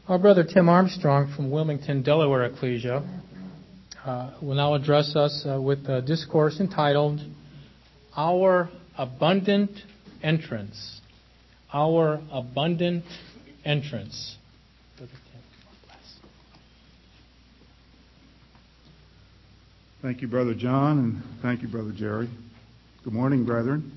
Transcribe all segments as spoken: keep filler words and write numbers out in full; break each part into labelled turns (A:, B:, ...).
A: Our brother Tim Armstrong from Wilmington, Delaware Ecclesia uh, will now address us uh, with a discourse entitled, Our Abundant Entrance. Our Abundant Entrance. Brother Tim, bless.
B: Thank you, Brother John, and thank you, Brother Jerry. Good morning, brethren.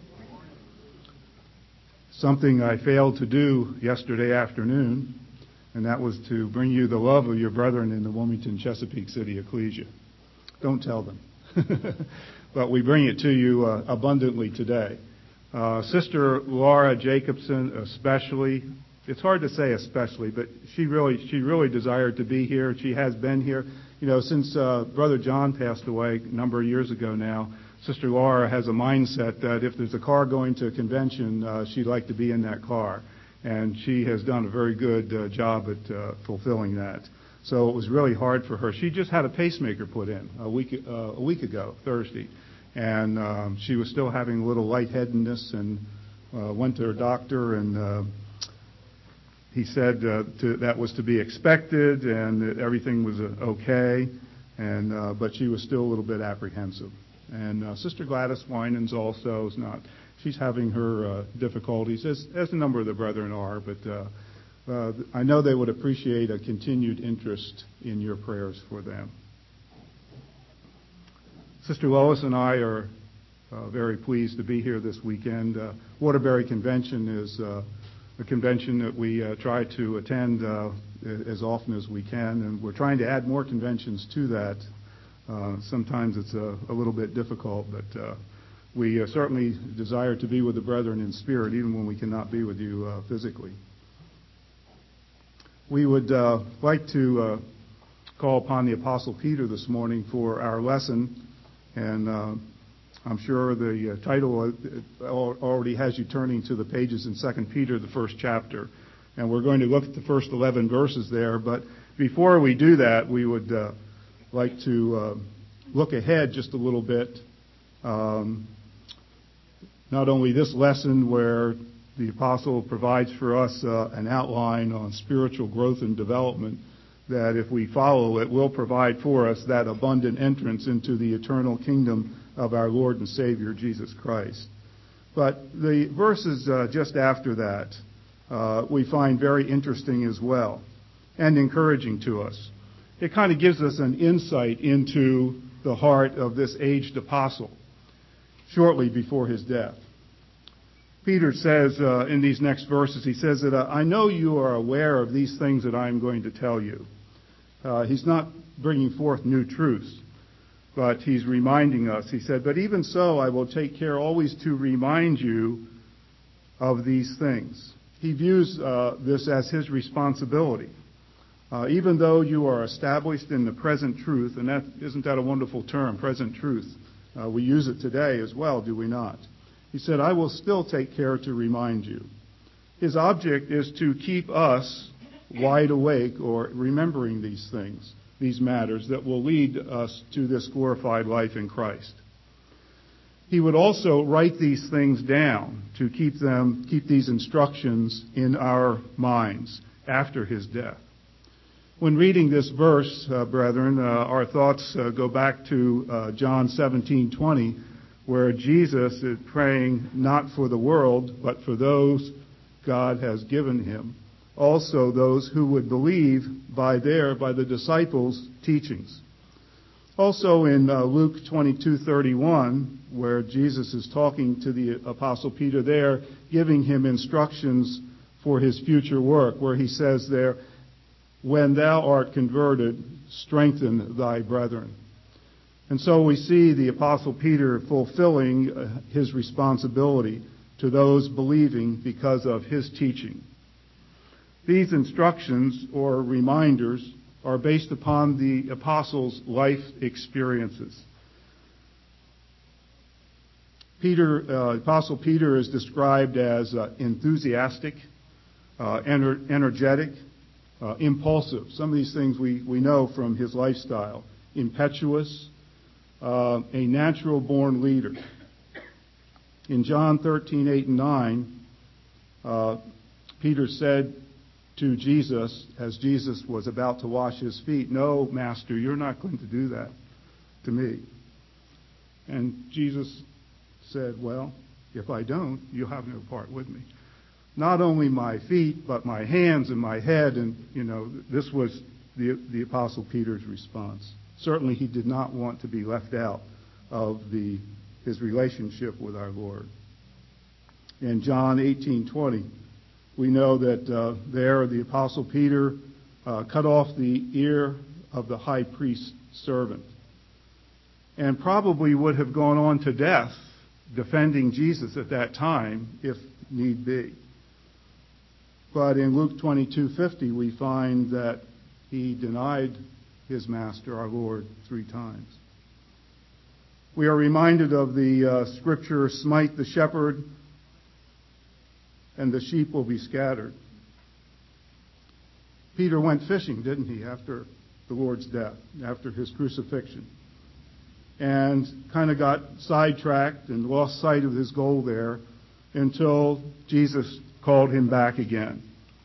B: Something I failed to do yesterday afternoon, and that was to bring you the love of your brethren in the Wilmington Chesapeake City Ecclesia. Don't tell them. But we bring it to you uh, abundantly today. Uh, Sister Laura Jacobson especially, it's hard to say especially, but she really she really desired to be here. She has been here. You know, since uh, Brother John passed away a number of years ago now, Sister Laura has a mindset that if there's a car going to a convention, uh, she'd like to be in that car. And she has done a very good uh, job at uh, fulfilling that. So it was really hard for her. She just had a pacemaker put in a week uh, a week ago, Thursday. And um, she was still having a little lightheadedness and uh, went to her doctor, and uh, he said uh, to, that was to be expected and that everything was uh, okay. And uh, but she was still a little bit apprehensive. And uh, Sister Gladys Winans also is not, she's having her uh, difficulties, as, as a number of the brethren are, but uh, uh, I know they would appreciate a continued interest in your prayers for them. Sister Lois and I are uh, very pleased to be here this weekend. Uh, Waterbury Convention is uh, a convention that we uh, try to attend uh, as often as we can, and we're trying to add more conventions to that. Uh, sometimes it's a, a little bit difficult, but uh, we uh, certainly desire to be with the brethren in spirit, even when we cannot be with you uh, physically. We would uh, like to uh, call upon the Apostle Peter this morning for our lesson, and uh, I'm sure the uh, title already has you turning to the pages in Second Peter, the first chapter, and we're going to look at the first eleven verses there. But before we do that, we would uh, like to uh, look ahead just a little bit. Um, not only this lesson where the apostle provides for us uh, an outline on spiritual growth and development, that if we follow it will provide for us that abundant entrance into the eternal kingdom of our Lord and Savior Jesus Christ. But the verses uh, just after that uh, we find very interesting as well and encouraging to us. It kind of gives us an insight into the heart of this aged apostle shortly before his death. Peter says uh, in these next verses, he says that, uh, I know you are aware of these things that I am going to tell you. Uh, he's not bringing forth new truths, but he's reminding us. He said, but even so, I will take care always to remind you of these things. He views uh, this as his responsibility. Uh, even though you are established in the present truth, and that isn't that a wonderful term, present truth? Uh, we use it today as well, do we not? He said, I will still take care to remind you. His object is to keep us wide awake or remembering these things, these matters that will lead us to this glorified life in Christ. He would also write these things down to keep them, keep these instructions in our minds after his death. When reading this verse, uh, brethren, uh, our thoughts uh, go back to uh, John seventeen twenty, where Jesus is praying not for the world, but for those God has given him, also those who would believe by their, by the disciples' teachings. Also in uh, Luke twenty-two thirty-one, where Jesus is talking to the Apostle Peter there, giving him instructions for his future work, where he says there, when thou art converted, strengthen thy brethren. And so we see the Apostle Peter fulfilling uh, his responsibility to those believing because of his teaching. These instructions or reminders are based upon the apostles' life experiences. Peter, uh, Apostle Peter is described as uh, enthusiastic, uh, ener- energetic, uh, impulsive. Some of these things we, we know from his lifestyle. Impetuous, uh, a natural-born leader. In John thirteen, eight and nine, uh, Peter said, to Jesus as Jesus was about to wash his feet, "No, Master, you're not going to do that to me." And Jesus said, "Well, if I don't, you'll have no part with me. Not only my feet, but my hands and my head." And, you know, this was the, the Apostle Peter's response. Certainly he did not want to be left out of the, his relationship with our Lord. In John eighteen twenty, we know that uh, there the Apostle Peter uh, cut off the ear of the high priest's servant and probably would have gone on to death defending Jesus at that time if need be. But in Luke twenty-two fifty, we find that he denied his master, our Lord, three times. We are reminded of the uh, scripture, "Smite the shepherd, and the sheep will be scattered." Peter went fishing, didn't he, after the Lord's death, after his crucifixion, and kind of got sidetracked and lost sight of his goal there until Jesus called him back again.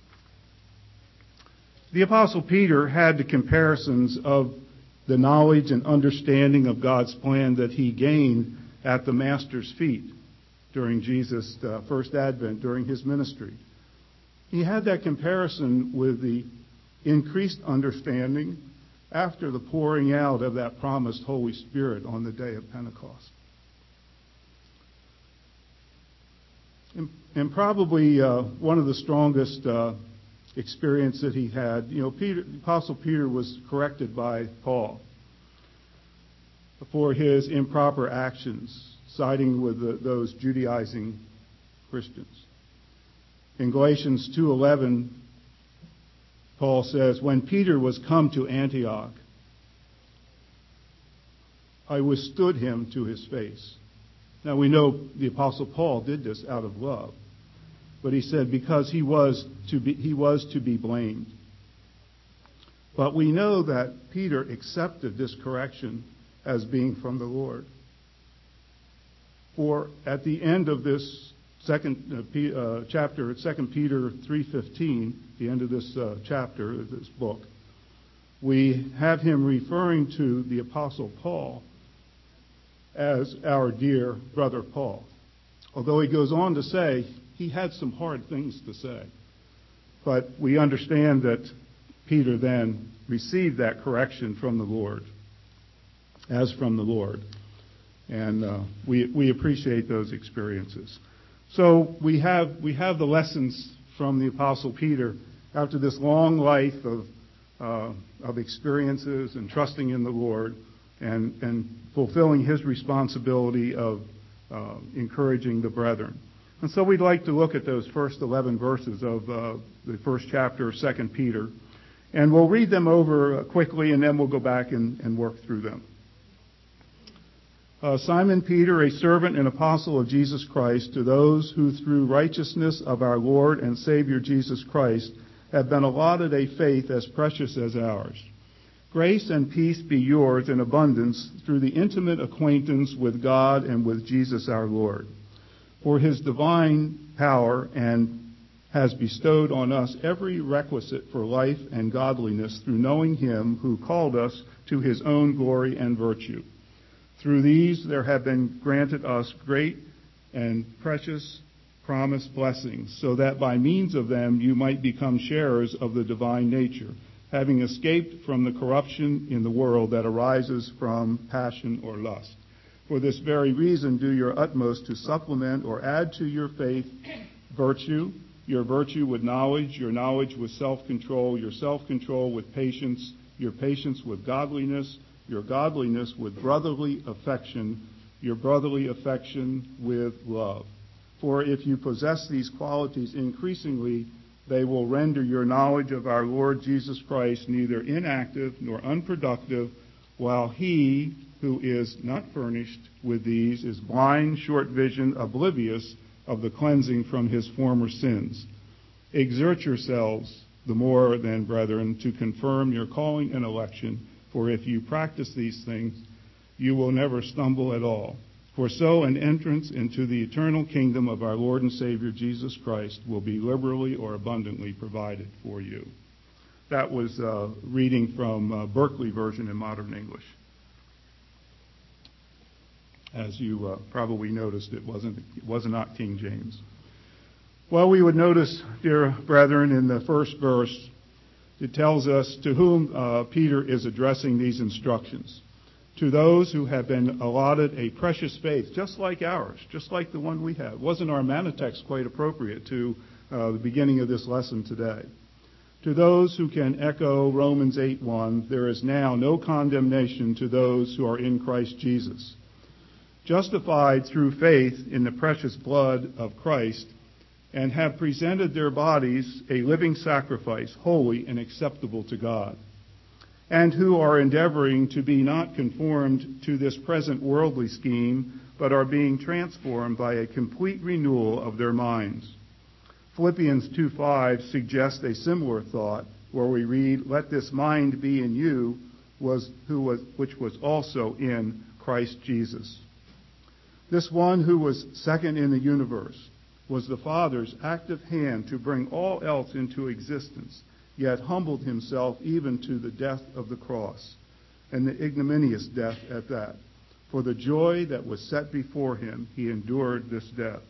B: The Apostle Peter had the comparisons of the knowledge and understanding of God's plan that he gained at the Master's feet during Jesus' uh, first advent, during his ministry. He had that comparison with the increased understanding after the pouring out of that promised Holy Spirit on the day of Pentecost. And, and probably uh, one of the strongest uh, experience that he had, you know, Peter, Apostle Peter was corrected by Paul for his improper actions, siding with the, those Judaizing Christians. In Galatians two eleven, Paul says, "When Peter was come to Antioch, I withstood him to his face." Now we know the Apostle Paul did this out of love, but he said because he was to be he was to be blamed. But we know that Peter accepted this correction as being from the Lord. For at the end of this second uh, uh, chapter, Second Peter three fifteen, the end of this uh, chapter, this book, we have him referring to the Apostle Paul as our dear brother Paul. Although he goes on to say he had some hard things to say. But we understand that Peter then received that correction from the Lord, as from the Lord. And uh, we we appreciate those experiences. So we have we have the lessons from the Apostle Peter after this long life of uh, of experiences and trusting in the Lord and and fulfilling his responsibility of uh, encouraging the brethren. And so we'd like to look at those first eleven verses of uh, the first chapter of Second Peter, and we'll read them over quickly, and then we'll go back and, and work through them. Uh, Simon Peter, a servant and apostle of Jesus Christ, to those who through righteousness of our Lord and Savior Jesus Christ have been allotted a faith as precious as ours. Grace and peace be yours in abundance through the intimate acquaintance with God and with Jesus our Lord. For his divine power and has bestowed on us every requisite for life and godliness through knowing him who called us to his own glory and virtue. Through these there have been granted us great and precious promised blessings, so that by means of them you might become sharers of the divine nature, having escaped from the corruption in the world that arises from passion or lust. For this very reason do your utmost to supplement or add to your faith virtue, your virtue with knowledge, your knowledge with self-control, your self-control with patience, your patience with godliness, your godliness with brotherly affection, your brotherly affection with love. For if you possess these qualities increasingly, they will render your knowledge of our Lord Jesus Christ neither inactive nor unproductive, while he who is not furnished with these is blind, short-visioned, oblivious of the cleansing from his former sins. Exert yourselves the more then, brethren, to confirm your calling and election, for if you practice these things, you will never stumble at all. For so an entrance into the eternal kingdom of our Lord and Savior Jesus Christ will be liberally or abundantly provided for you. That was uh, reading from uh, Berkeley version in modern English. As you uh, probably noticed, it wasn't it was not King James. Well, we would notice, dear brethren, in the first verse, it tells us to whom uh, Peter is addressing these instructions. To those who have been allotted a precious faith, just like ours, just like the one we have. Wasn't our manna-text quite appropriate to uh, the beginning of this lesson today? To those who can echo Romans eight one, there is now no condemnation to those who are in Christ Jesus. Justified through faith in the precious blood of Christ, and have presented their bodies a living sacrifice, holy and acceptable to God, and who are endeavoring to be not conformed to this present worldly scheme, but are being transformed by a complete renewal of their minds. Philippians two five suggests a similar thought, where we read, "Let this mind be in you, was who was which was also in Christ Jesus." This one who was second in the universe was the Father's active hand to bring all else into existence, yet humbled himself even to the death of the cross, and the ignominious death at that. For the joy that was set before him, he endured this death.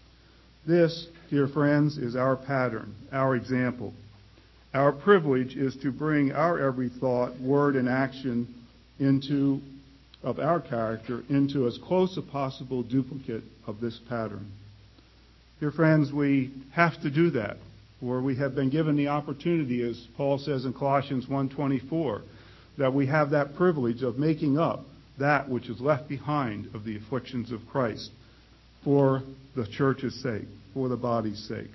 B: This, dear friends, is our pattern, our example. Our privilege is to bring our every thought, word, and action into of our character into as close a possible duplicate of this pattern. Dear friends, we have to do that, for we have been given the opportunity, as Paul says in Colossians one twenty-four, that we have that privilege of making up that which is left behind of the afflictions of Christ for the church's sake, for the body's sake.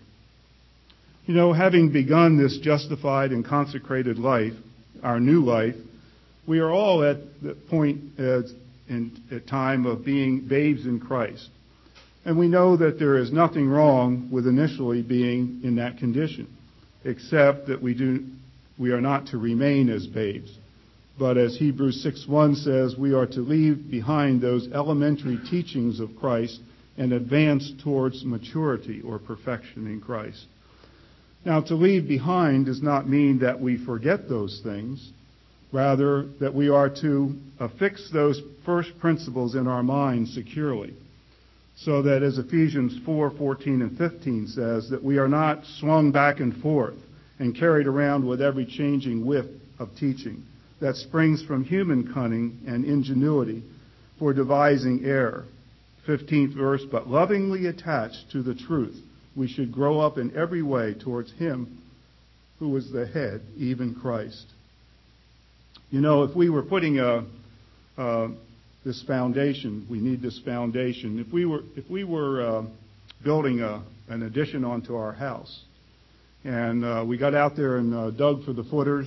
B: You know, having begun this justified and consecrated life, our new life, we are all at the point as in a time of being babes in Christ. And we know that there is nothing wrong with initially being in that condition, except that we do we are not to remain as babes. But as Hebrews six one says, we are to leave behind those elementary teachings of Christ and advance towards maturity or perfection in Christ. Now, to leave behind does not mean that we forget those things. Rather, that we are to affix those first principles in our minds securely, so that, as Ephesians four fourteen and fifteen says, that we are not swung back and forth and carried around with every changing whiff of teaching that springs from human cunning and ingenuity for devising error. fifteenth verse, but lovingly attached to the truth, we should grow up in every way towards Him who is the head, even Christ. You know, if we were putting a, uh, this foundation, we need this foundation. If we were, if we were uh, building a, an addition onto our house, and uh, we got out there and uh, dug for the footers,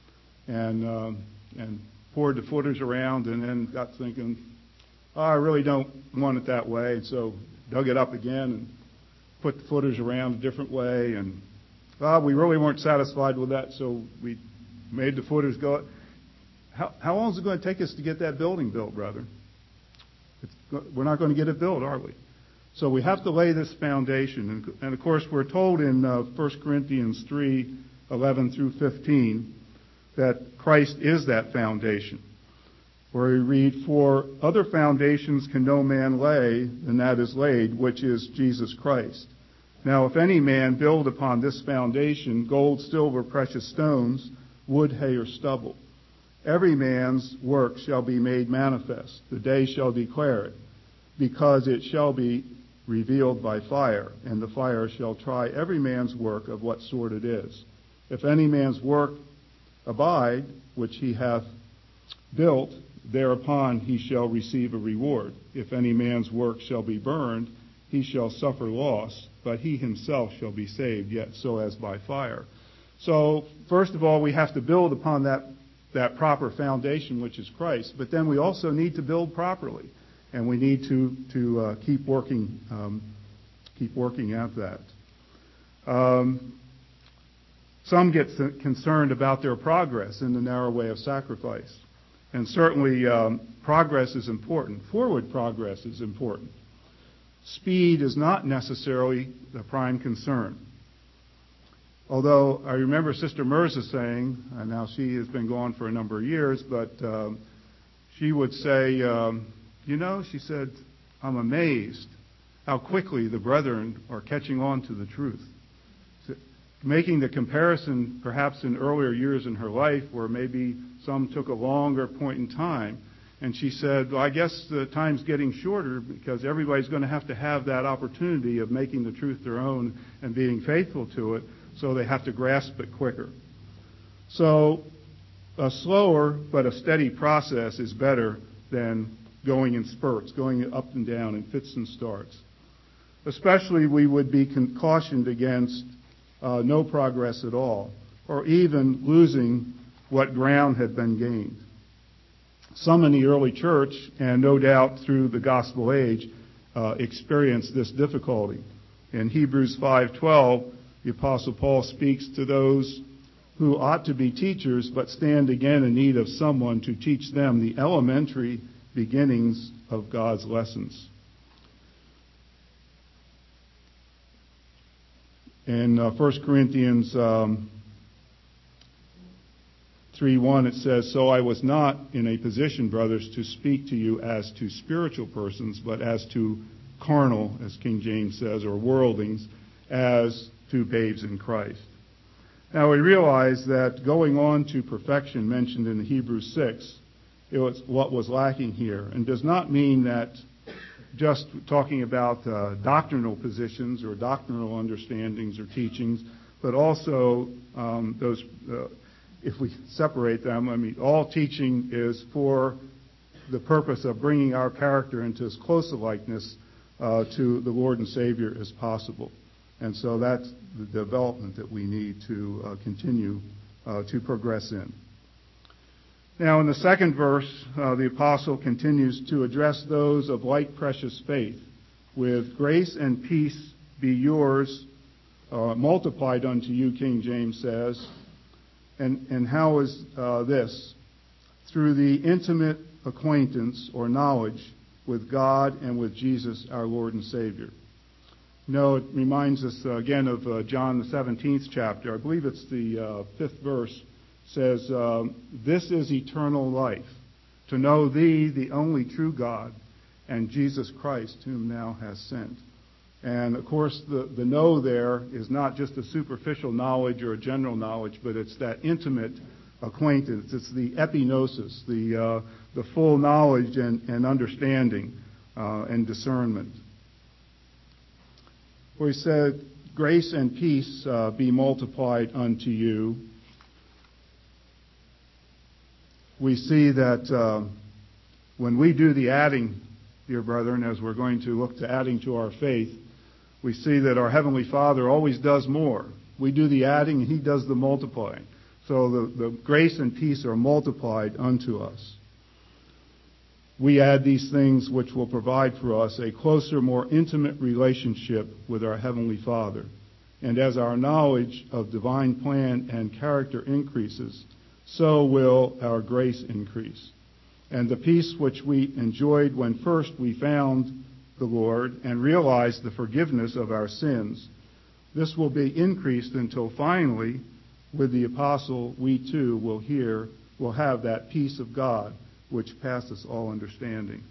B: and uh, and poured the footers around, and then got thinking, oh, I really don't want it that way, and so dug it up again and put the footers around a different way, and oh, we really weren't satisfied with that, so we made the footers go. How, how long is it going to take us to get that building built, brother? It's, we're not going to get it built, are we? So we have to lay this foundation. And, and of course, we're told in uh, First Corinthians three eleven through fifteen that Christ is that foundation. Where we read, for other foundations can no man lay than that is laid, which is Jesus Christ. Now, if any man build upon this foundation gold, silver, precious stones, wood, hay, or stubble, every man's work shall be made manifest. The day shall declare it, because it shall be revealed by fire, and the fire shall try every man's work of what sort it is. If any man's work abide, which he hath built, thereupon he shall receive a reward. If any man's work shall be burned, he shall suffer loss, but he himself shall be saved, yet so as by fire. So, first of all, we have to build upon that that proper foundation, which is Christ. But then we also need to build properly, and we need to to uh, keep working um, keep working at that. Um, some get concerned about their progress in the narrow way of sacrifice. And certainly um, progress is important. Forward progress is important. Speed is not necessarily the prime concern. Although I remember Sister Mirza saying, and now she has been gone for a number of years, but um, she would say, um, you know, she said, I'm amazed how quickly the brethren are catching on to the truth. So, making the comparison perhaps in earlier years in her life where maybe some took a longer point in time. And she said, well, I guess the time's getting shorter because everybody's going to have to have that opportunity of making the truth their own and being faithful to it, so they have to grasp it quicker. So a slower but a steady process is better than going in spurts, going up and down in fits and starts. Especially we would be cautioned against uh, no progress at all, or even losing what ground had been gained. Some in the early church, and no doubt through the gospel age, uh, experienced this difficulty. In Hebrews five twelve, the Apostle Paul speaks to those who ought to be teachers, but stand again in need of someone to teach them the elementary beginnings of God's lessons. In uh, First Corinthians um, three one, it says, So I was not in a position, brothers, to speak to you as to spiritual persons, but as to carnal, as King James says, or worldlings, as to babes in Christ. Now we realize that going on to perfection mentioned in Hebrews six, it was what was lacking here, and does not mean that just talking about uh, doctrinal positions or doctrinal understandings or teachings, but also um, those, uh, if we separate them, I mean, all teaching is for the purpose of bringing our character into as close a likeness uh, to the Lord and Savior as possible. And so that's the development that we need to uh, continue uh, to progress in. Now, in the second verse, uh, the apostle continues to address those of like precious faith with grace and peace be yours, uh, multiplied unto you, King James says. And, and how is uh, this? Through the intimate acquaintance or knowledge with God and with Jesus, our Lord and Savior. You know, it reminds us uh, again of uh, John the seventeenth chapter. I believe it's the uh, fifth verse. Says, um, this is eternal life, to know thee, the only true God, and Jesus Christ, whom thou hast sent. And, of course, the, the know there is not just a superficial knowledge or a general knowledge, but it's that intimate acquaintance. It's the epignosis, the, uh, the full knowledge and, and understanding uh, and discernment. Where he said, grace and peace uh, be multiplied unto you. We see that uh, when we do the adding, dear brethren, as we're going to look to adding to our faith, we see that our Heavenly Father always does more. We do the adding and He does the multiplying. So the, the grace and peace are multiplied unto us. We add these things which will provide for us a closer, more intimate relationship with our Heavenly Father. And as our knowledge of divine plan and character increases, so will our grace increase. And the peace which we enjoyed when first we found the Lord and realized the forgiveness of our sins, this will be increased until finally, with the apostle, we too will hear, will have that peace of God which passeth all understanding.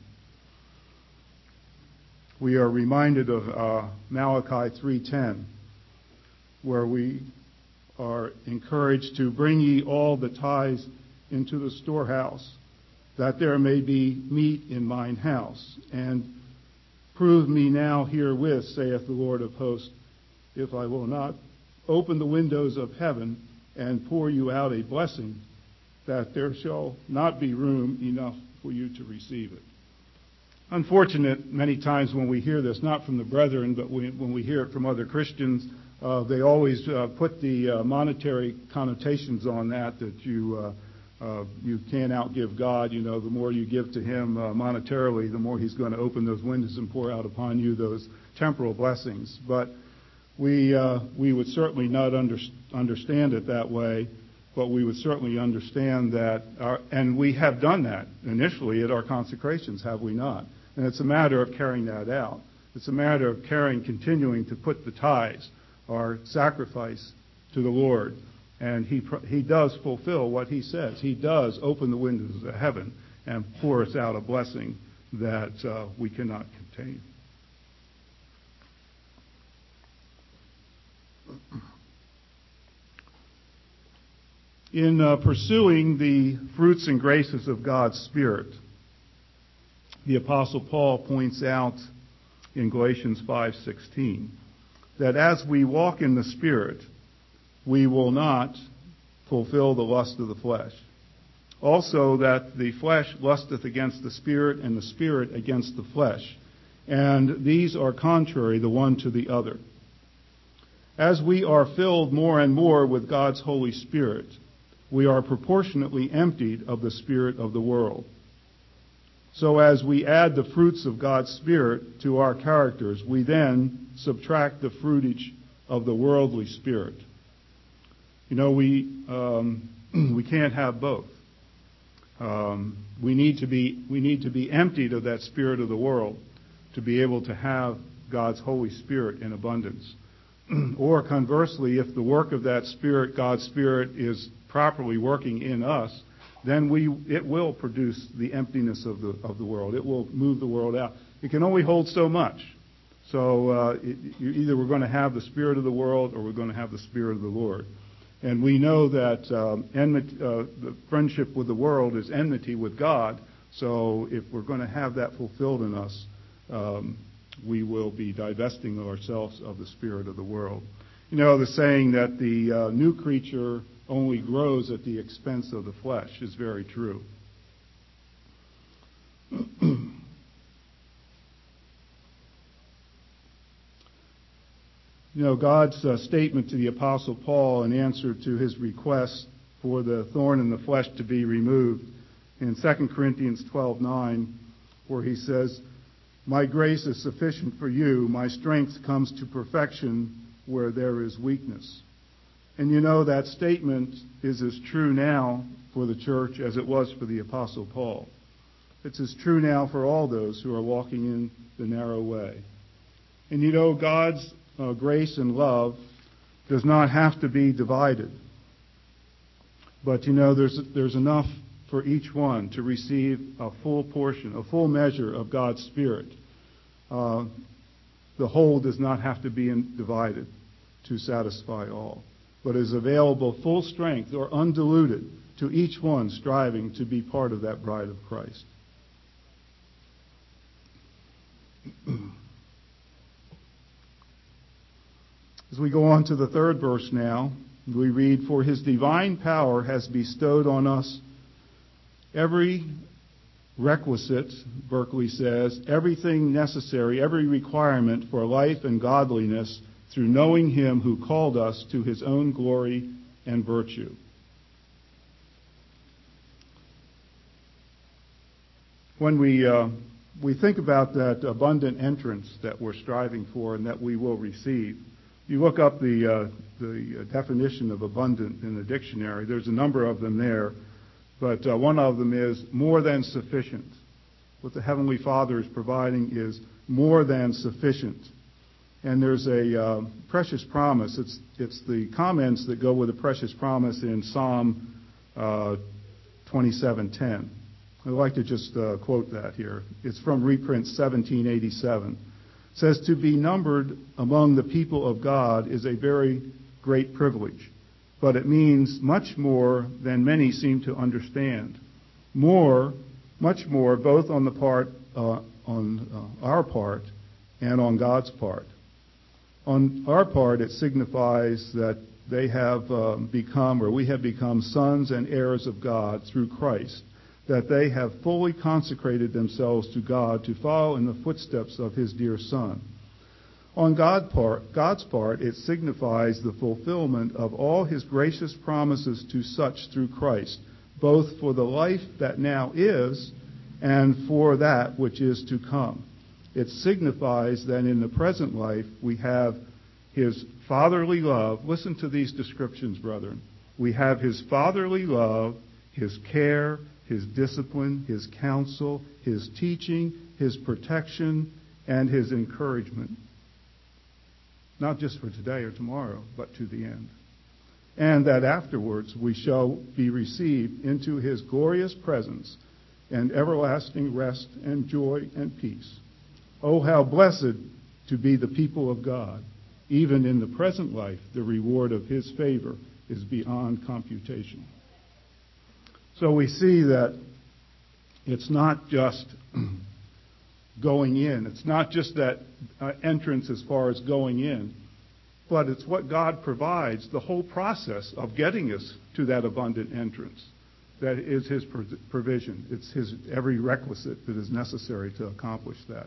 B: We are reminded of uh, Malachi three ten, where we are encouraged to bring ye all the tithes into the storehouse, that there may be meat in mine house. And prove me now herewith, saith the Lord of hosts, if I will not open the windows of heaven and pour you out a blessing, that there shall not be room enough for you to receive it. Unfortunate many times when we hear this, not from the brethren, but we, when we hear it from other Christians, Uh, they always uh, put the uh, monetary connotations on that, that you uh, uh, you can't outgive God. You know, the more you give to Him uh, monetarily, the more He's going to open those windows and pour out upon you those temporal blessings. But we uh, we would certainly not under, understand it that way. but we would certainly understand that, our, and we have done that initially at our consecrations, have we not? And it's a matter of carrying that out. It's a matter of carrying, continuing to put the tithes, our sacrifice, to the Lord. And he he does fulfill what he says. He does open the windows of heaven and pour us out a blessing that uh, we cannot contain. In uh, pursuing the fruits and graces of God's Spirit, the Apostle Paul points out in Galatians five sixteen that as we walk in the Spirit, we will not fulfill the lust of the flesh. Also that the flesh lusteth against the Spirit, and the Spirit against the flesh. And these are contrary the one to the other. As we are filled more and more with God's Holy Spirit, we are proportionately emptied of the spirit of the world. So as we add the fruits of God's Spirit to our characters, we then subtract the fruitage of the worldly spirit. You know, we um, we can't have both. Um, we need to be we need to be emptied of that spirit of the world to be able to have God's Holy Spirit in abundance. Or conversely, if the work of that Spirit, God's Spirit, is properly working in us, then we it will produce the emptiness of the of the world. It will move the world out. It can only hold so much. So uh, it, you, either we're going to have the spirit of the world or we're going to have the Spirit of the Lord. And we know that um, enmity, uh, the friendship with the world is enmity with God. So if we're going to have that fulfilled in us, um, we will be divesting ourselves of the spirit of the world. You know, the saying that the uh, new creature only grows at the expense of the flesh is very true. You know, God's uh, statement to the Apostle Paul in answer to his request for the thorn in the flesh to be removed in Second Corinthians twelve nine, where he says, "My grace is sufficient for you. My strength comes to perfection where there is weakness." And you know, that statement is as true now for the church as it was for the Apostle Paul. It's as true now for all those who are walking in the narrow way. And you know, God's uh, grace and love does not have to be divided. But you know, there's there's enough for each one to receive a full portion, a full measure of God's Spirit. Uh, the whole does not have to be in, divided to satisfy all, but is available full strength or undiluted to each one striving to be part of that bride of Christ. As we go on to the third verse now, we read, "For his divine power has bestowed on us every requisite," Berkeley says, "everything necessary, every requirement for life and godliness through knowing him who called us to his own glory and virtue." When we uh, we think about that abundant entrance that we're striving for and that we will receive, you look up the uh, the definition of abundant in the dictionary. There's a number of them there, but uh, one of them is more than sufficient. What the Heavenly Father is providing is more than sufficient. And there's a uh, precious promise. It's it's the comments that go with the precious promise in Psalm uh, twenty-seven ten. I'd like to just uh, quote that here. It's from reprint seventeen eighty-seven. It says, "To be numbered among the people of God is a very great privilege, but it means much more than many seem to understand. More, much more, both on the part, uh, on uh, our part and on God's part. On our part, it signifies that they have uh, become, or we have become, sons and heirs of God through Christ, that they have fully consecrated themselves to God to follow in the footsteps of his dear Son. On God part, God's part, it signifies the fulfillment of all his gracious promises to such through Christ, both for the life that now is and for that which is to come. It signifies that in the present life we have his fatherly love. Listen to these descriptions, brethren. We have his fatherly love, his care, his discipline, his counsel, his teaching, his protection, and his encouragement. Not just for today or tomorrow, but to the end. And that afterwards we shall be received into his glorious presence and everlasting rest and joy and peace. Oh, how blessed to be the people of God. Even in the present life, the reward of his favor is beyond computation. So we see that it's not just going in. It's not just that uh, entrance as far as going in, but it's what God provides, the whole process of getting us to that abundant entrance. That is his provision. It's his every requisite that is necessary to accomplish that.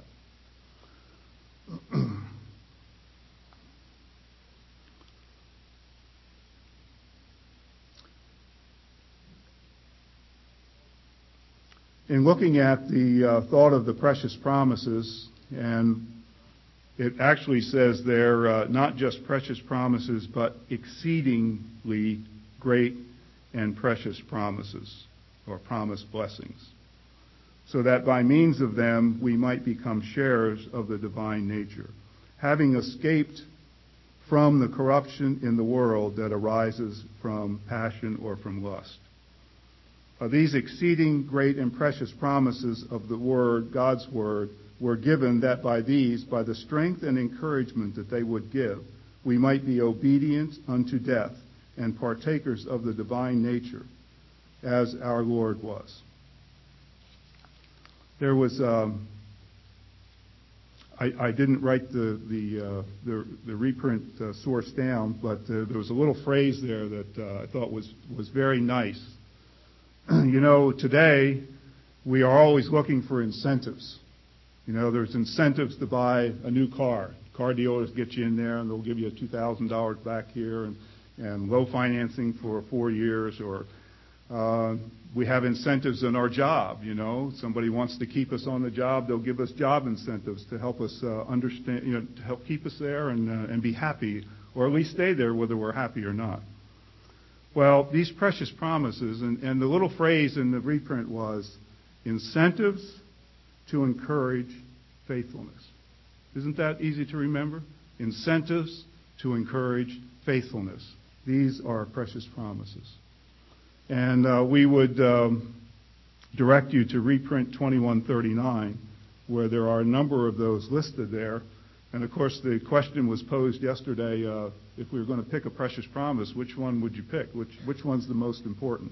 B: In looking at the uh, thought of the precious promises, and it actually says there uh, not just precious promises, but exceedingly great and precious promises, or promised blessings, so that by means of them we might become sharers of the divine nature, having escaped from the corruption in the world that arises from passion or from lust. Uh, these exceeding great and precious promises of the Word, God's Word, were given that by these, by the strength and encouragement that they would give, we might be obedient unto death and partakers of the divine nature, as our Lord was. There was, um, I, I didn't write the the uh, the, the reprint uh, source down, but uh, there was a little phrase there that uh, I thought was was very nice. You know, today we are always looking for incentives. You know, there's incentives to buy a new car. Car dealers get you in there and they'll give you two thousand dollars back here, and, and low financing for four years. Or uh, we have incentives in our job. You know, somebody wants to keep us on the job, they'll give us job incentives to help us uh, understand, you know, to help keep us there and uh, and be happy, or at least stay there whether we're happy or not. Well, these precious promises, and, and the little phrase in the reprint was incentives to encourage faithfulness. Isn't that easy to remember? Incentives to encourage faithfulness. These are precious promises. And uh, we would um, direct you to reprint twenty-one thirty-nine, where there are a number of those listed there. And of course, the question was posed yesterday, uh, if we were going to pick a precious promise, which one would you pick? Which, which one's the most important?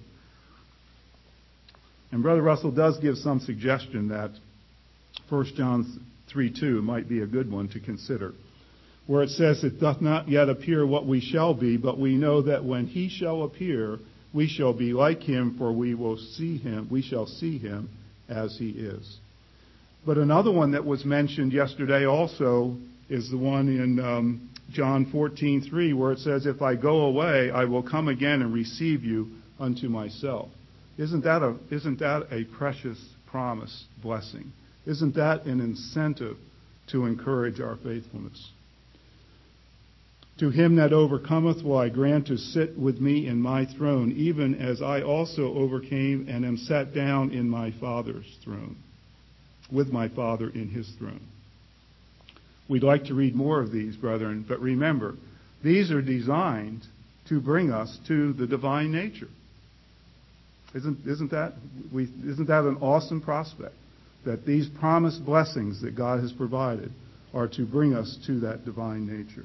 B: And Brother Russell does give some suggestion that First John three two might be a good one to consider, where it says, "It doth not yet appear what we shall be, but we know that when he shall appear, we shall be like him, for we will see him, we shall see him as he is." But another one that was mentioned yesterday also is the one in um, John fourteen three, where it says, "If I go away, I will come again and receive you unto myself." Isn't that a isn't that a precious promise, blessing? Isn't that an incentive to encourage our faithfulness? "To him that overcometh will I grant to sit with me in my throne, even as I also overcame and am sat down in my Father's throne, with my Father in his throne." We'd like to read more of these, brethren, but remember, these are designed to bring us to the divine nature. Isn't, isn't that we, isn't that an awesome prospect? That these promised blessings that God has provided are to bring us to that divine nature.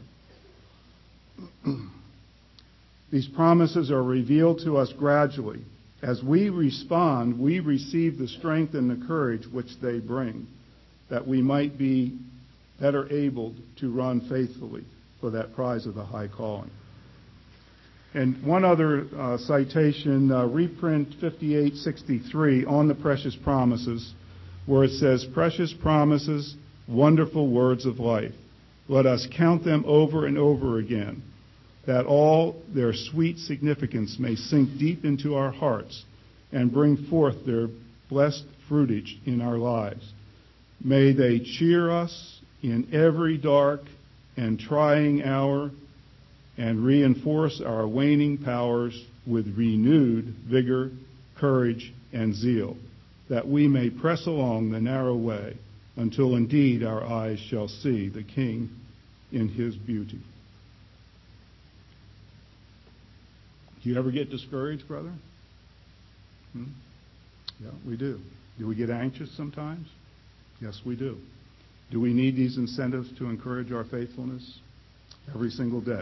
B: These promises are revealed to us gradually. As we respond, we receive the strength and the courage which they bring, that we might be better able to run faithfully for that prize of the high calling. And one other uh, citation, uh, reprint fifty-eight sixty-three on the precious promises, where it says, "Precious promises, wonderful words of life. Let us count them over and over again, that all their sweet significance may sink deep into our hearts and bring forth their blessed fruitage in our lives. May they cheer us in every dark and trying hour and reinforce our waning powers with renewed vigor, courage, and zeal, that we may press along the narrow way until indeed our eyes shall see the King in his beauty. Do you ever get discouraged, brother? Hmm? Yeah, we do. Do we get anxious sometimes? Yes, we do. Do we need these incentives to encourage our faithfulness? Every single day.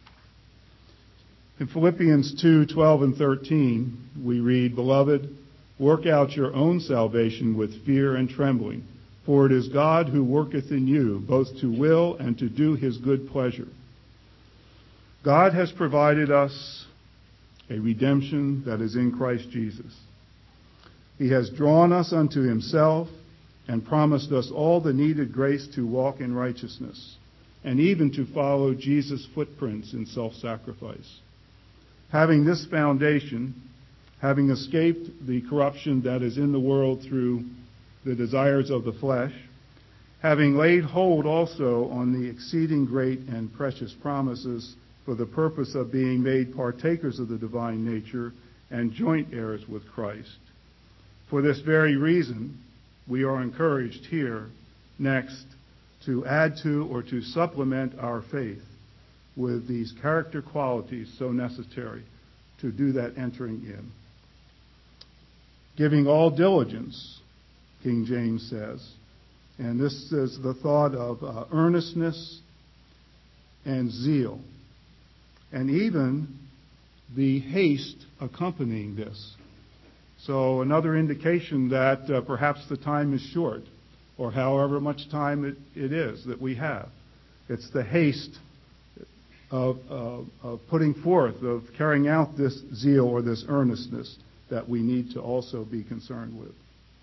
B: In Philippians two, twelve and thirteen, we read, "Beloved, work out your own salvation with fear and trembling, for it is God who worketh in you, both to will and to do his good pleasure." God has provided us a redemption that is in Christ Jesus. He has drawn us unto himself and promised us all the needed grace to walk in righteousness, and even to follow Jesus' footprints in self-sacrifice. Having this foundation, having escaped the corruption that is in the world through the desires of the flesh, having laid hold also on the exceeding great and precious promises for the purpose of being made partakers of the divine nature and joint heirs with Christ. For this very reason, we are encouraged here next to add to or to supplement our faith with these character qualities so necessary to do that entering in. Giving all diligence, King James says, and this is the thought of uh, earnestness and zeal, and even the haste accompanying this. So another indication that uh, perhaps the time is short, or however much time it, it is that we have. It's the haste of, uh, of putting forth, of carrying out this zeal or this earnestness that we need to also be concerned with.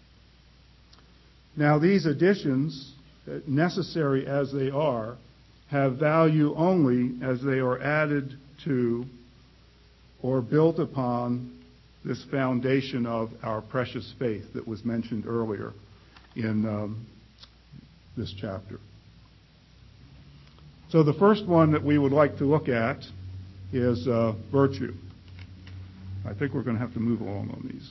B: Now, these additions, necessary as they are, have value only as they are added to or built upon this foundation of our precious faith that was mentioned earlier in um, this chapter. So the first one that we would like to look at is uh, virtue. I think we're going to have to move along on these.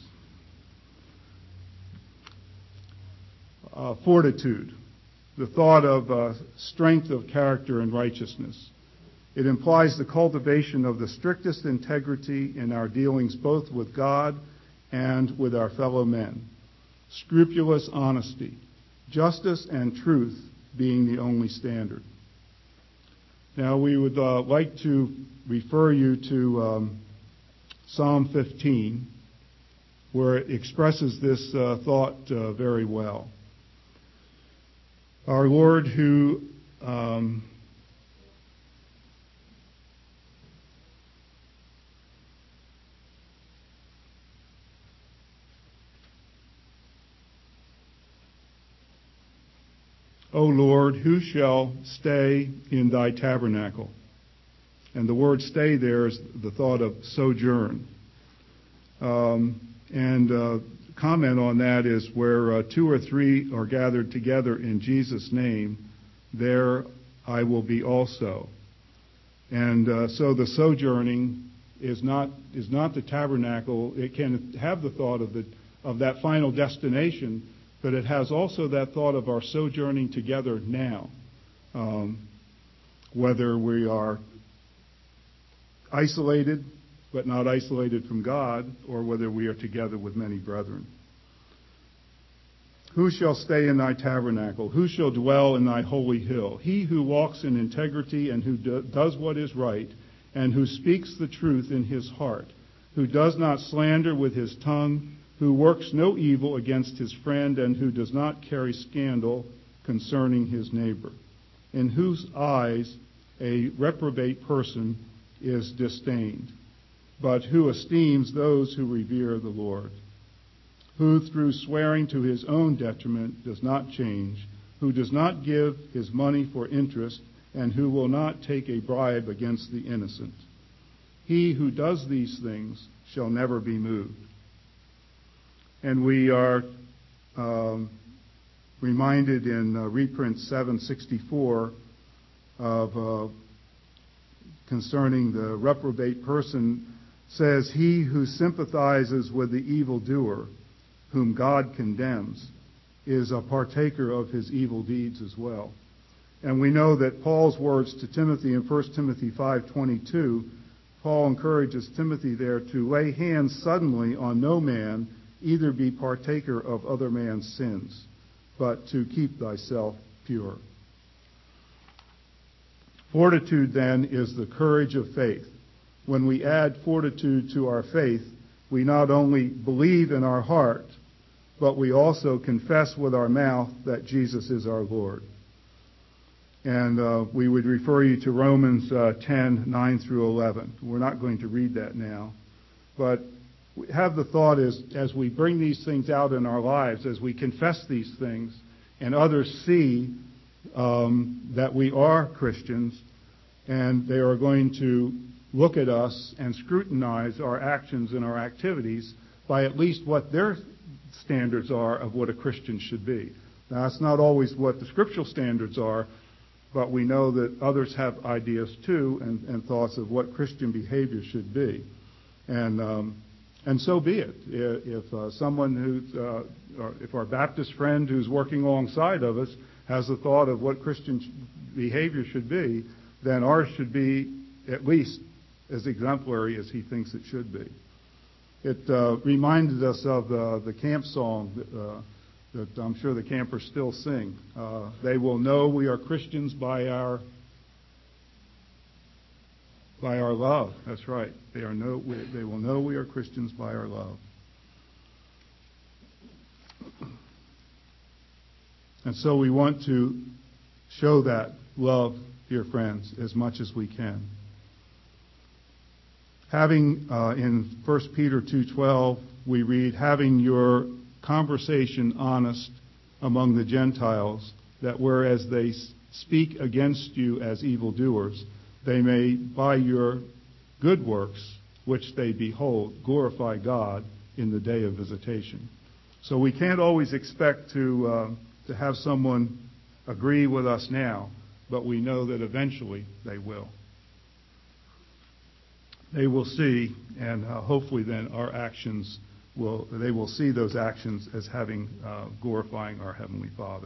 B: Uh, fortitude, the thought of uh, strength of character and righteousness. It implies the cultivation of the strictest integrity in our dealings both with God and with our fellow men. Scrupulous honesty, justice and truth being the only standard. Now we would uh, like to refer you to um, Psalm fifteen, where it expresses this uh, thought uh, very well. Our Lord who um, O Lord, who shall stay in thy tabernacle? And the word stay there is the thought of sojourn. Um, and uh, comment on that is where uh, two or three are gathered together in Jesus' name, there I will be also. And uh, so the sojourning is not is not the tabernacle. It can have the thought of the of that final destination, but it has also that thought of our sojourning together now, um, whether we are isolated but not isolated from God, or whether we are together with many brethren. Who shall stay in thy tabernacle? Who shall dwell in thy holy hill? He who walks in integrity and who do, does what is right, and who speaks the truth in his heart, who does not slander with his tongue, who works no evil against his friend, and who does not carry scandal concerning his neighbor, in whose eyes a reprobate person is disdained, but who esteems those who revere the Lord, who through swearing to his own detriment does not change, who does not give his money for interest, and who will not take a bribe against the innocent. He who does these things shall never be moved. And we are um, reminded in uh, reprint seven sixty-four of uh, concerning the reprobate person says, "He who sympathizes with the evildoer, whom God condemns, is a partaker of his evil deeds as well." And we know that Paul's words to Timothy in First Timothy five twenty-two, Paul encourages Timothy there to lay hands suddenly on no man, either be partaker of other man's sins, but to keep thyself pure. Fortitude, then, is the courage of faith. When we add fortitude to our faith, we not only believe in our heart, but we also confess with our mouth that Jesus is our Lord. And uh, we would refer you to Romans uh, ten, nine through eleven. We're not going to read that now. But have the thought is, as we bring these things out in our lives, as we confess these things, and others see um, that we are Christians, and they are going to look at us and scrutinize our actions and our activities by at least what their standards are of what a Christian should be. Now, that's not always what the scriptural standards are, but we know that others have ideas too and, and thoughts of what Christian behavior should be. And um, and so be it. If uh, someone who's, uh, or if our Baptist friend who's working alongside of us has a thought of what Christian behavior should be, then ours should be at least as exemplary as he thinks it should be. It uh, reminded us of uh, the camp song that, uh, that I'm sure the campers still sing. Uh, they will know we are Christians by our by our love. That's right. They are know they will know we are Christians by our love. And so we want to show that love, dear friends, as much as we can. Having, uh, in First Peter two twelve, we read, "Having your conversation honest among the Gentiles, that whereas they speak against you as evildoers, they may, by your good works, which they behold, glorify God in the day of visitation." So we can't always expect to uh, to have someone agree with us now, but we know that eventually they will. They will see, and uh, hopefully then our actions will, they will see those actions as having, uh, glorifying our Heavenly Father.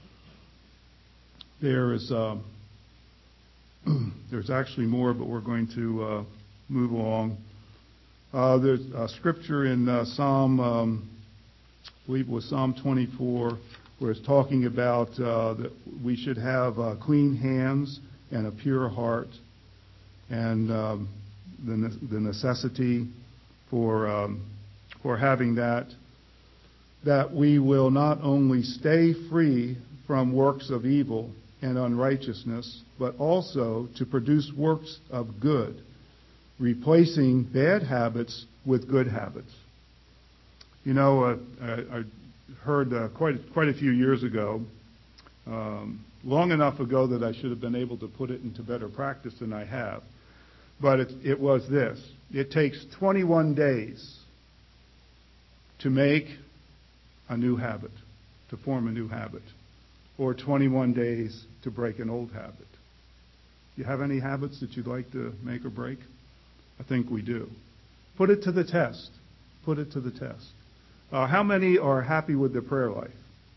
B: There is, uh, there's actually more, but we're going to uh, move along. Uh, there's a scripture in uh, Psalm, um, I believe it was Psalm twenty-four, where it's talking about uh, that we should have uh, clean hands and a pure heart, and um, the, the necessity for um, for having that, that we will not only stay free from works of evil and unrighteousness, but also to produce works of good, replacing bad habits with good habits. You know, uh, I, I heard uh, quite quite a few years ago, um, long enough ago that I should have been able to put it into better practice than I have. But it, it was this: it takes twenty-one days to make a new habit, to form a new habit, or twenty-one days to break an old habit. Do you have any habits that you'd like to make or break? I think we do. Put it to the test. Put it to the test. Uh, how many are happy with their prayer life?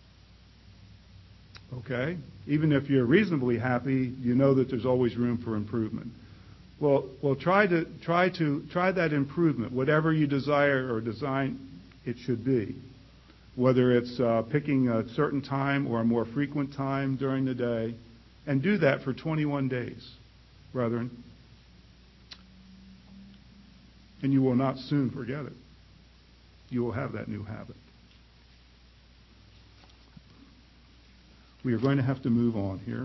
B: Okay. Even if you're reasonably happy, you know that there's always room for improvement. Well, well, try to try to try that improvement, whatever you desire or design it should be. Whether it's uh, picking a certain time or a more frequent time during the day, and do that for twenty-one days, brethren. And you will not soon forget it. You will have that new habit. We are going to have to move on here.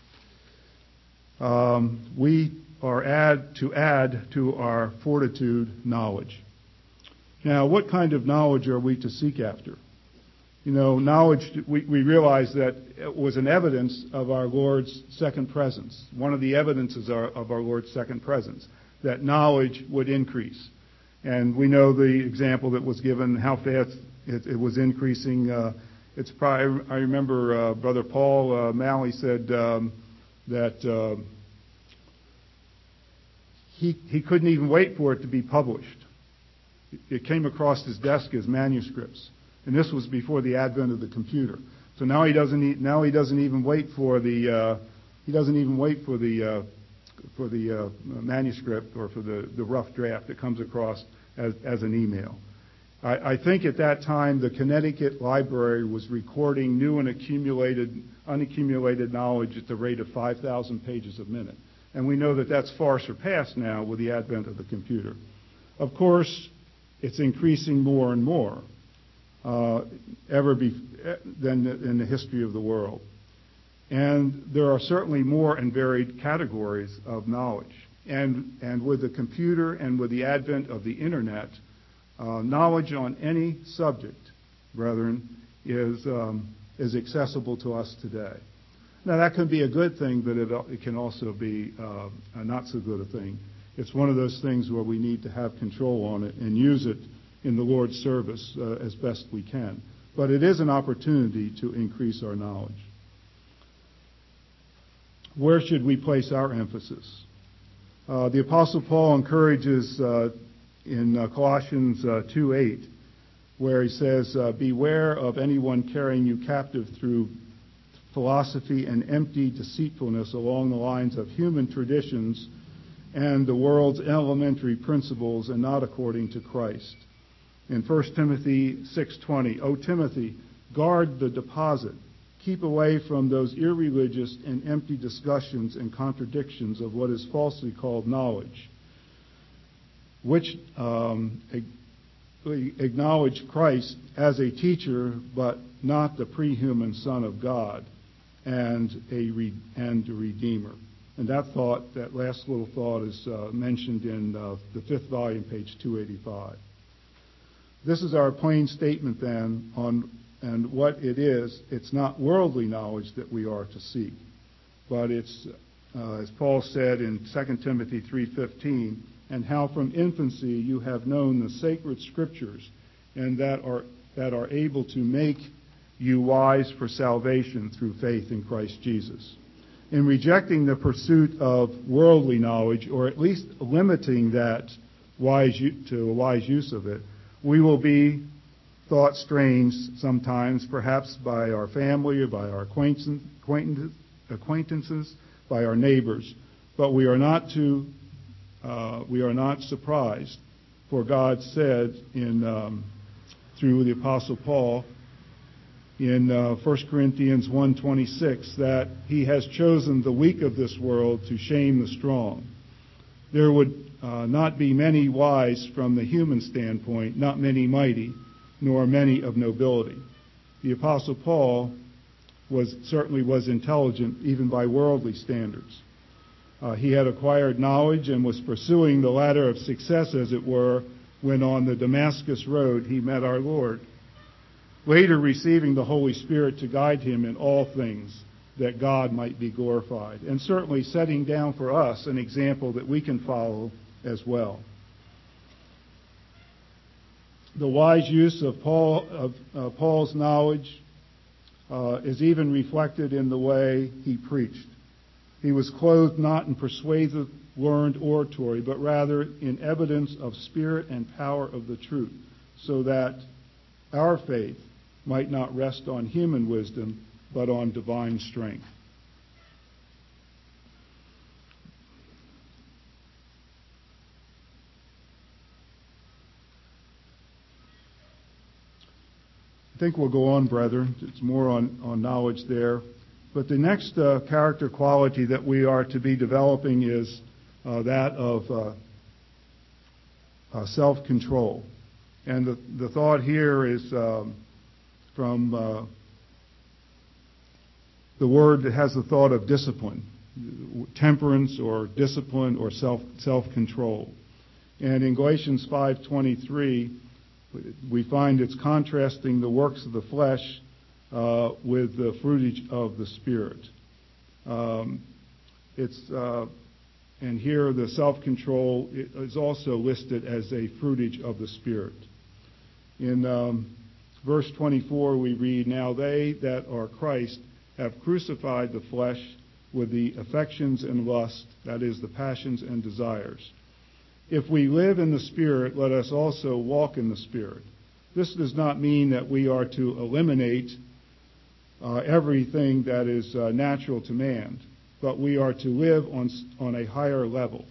B: Um, we are add to add to our fortitude knowledge. Now, what kind of knowledge are we to seek after? You know, knowledge, we, we realize that it was an evidence of our Lord's second presence. One of the evidences are, of our Lord's second presence, that knowledge would increase. And we know the example that was given, how fast it, it was increasing. Uh, it's probably, I remember uh, Brother Paul uh, Malley said um, that uh, he, he couldn't even wait for it to be published. It came across his desk as manuscripts. And this was before the advent of the computer. So now he doesn't e- now he doesn't even wait for the uh, he doesn't even wait for the uh, for the uh, manuscript or for the, the rough draft that comes across as, as an email. I, I think at that time the Connecticut Library was recording new and accumulated unaccumulated knowledge at the rate of five thousand pages a minute. And we know that that's far surpassed now with the advent of the computer. Of course, it's increasing more and more uh, ever be, than in the history of the world. And there are certainly more and varied categories of knowledge. And, and with the computer and with the advent of the Internet, uh, knowledge on any subject, brethren, is, um, is accessible to us today. Now, that can be a good thing, but it, it can also be uh, a not so good a thing. It's one of those things where we need to have control on it and use it in the Lord's service uh, as best we can. But it is an opportunity to increase our knowledge. Where should we place our emphasis? Uh, the Apostle Paul encourages uh, in uh, Colossians uh, two eight, where he says, uh, beware of anyone carrying you captive through philosophy and empty deceitfulness along the lines of human traditions and the world's elementary principles and not according to Christ. In First Timothy six twenty, O Timothy, guard the deposit. Keep away from those irreligious and empty discussions and contradictions of what is falsely called knowledge, which um, acknowledge Christ as a teacher, but not the pre-human Son of God and a re- and a Redeemer. And that thought, that last little thought, is uh, mentioned in uh, the fifth volume, page two eighty-five. This is our plain statement then on and what it is. It's not worldly knowledge that we are to seek, but it's, uh, as Paul said in Second Timothy three fifteen, and how from infancy you have known the sacred scriptures, and that are that are able to make you wise for salvation through faith in Christ Jesus. In rejecting the pursuit of worldly knowledge, or at least limiting that wise to a wise use of it, we will be thought strange sometimes, perhaps by our family or by our acquaintances, by our neighbors. But we are not to, uh, we are not surprised, for God said in um, through the Apostle Paul in uh, First Corinthians one twenty-six that He has chosen the weak of this world to shame the strong. There would uh, not be many wise from the human standpoint, not many mighty, nor many of nobility. The Apostle Paul was certainly was intelligent even by worldly standards. Uh, he had acquired knowledge and was pursuing the ladder of success, as it were, when on the Damascus road he met our Lord, later receiving the Holy Spirit to guide him in all things, that God might be glorified, and certainly setting down for us an example that we can follow as well. The wise use of, Paul, of uh, Paul's knowledge uh, is even reflected in the way he preached. He was clothed not in persuasive, learned oratory, but rather in evidence of spirit and power of the truth, so that our faith might not rest on human wisdom, but on divine strength. I think we'll go on, brethren. It's more on, on knowledge there. But the next uh, character quality that we are to be developing is uh, that of uh, uh, self-control. And the, the thought here is um, from uh, the word that has the thought of discipline, temperance or discipline or self, self-control. And in Galatians five twenty-three, we find it's contrasting the works of the flesh uh, with the fruitage of the Spirit. Um, it's uh, and here the self-control is also listed as a fruitage of the Spirit. In um, verse twenty-four, we read, "Now they that are Christ have crucified the flesh with the affections and lust, that is, the passions and desires. If we live in the Spirit, let us also walk in the Spirit. This does not mean that we are to eliminate uh, everything that is uh, natural to man, but we are to live on, on a higher level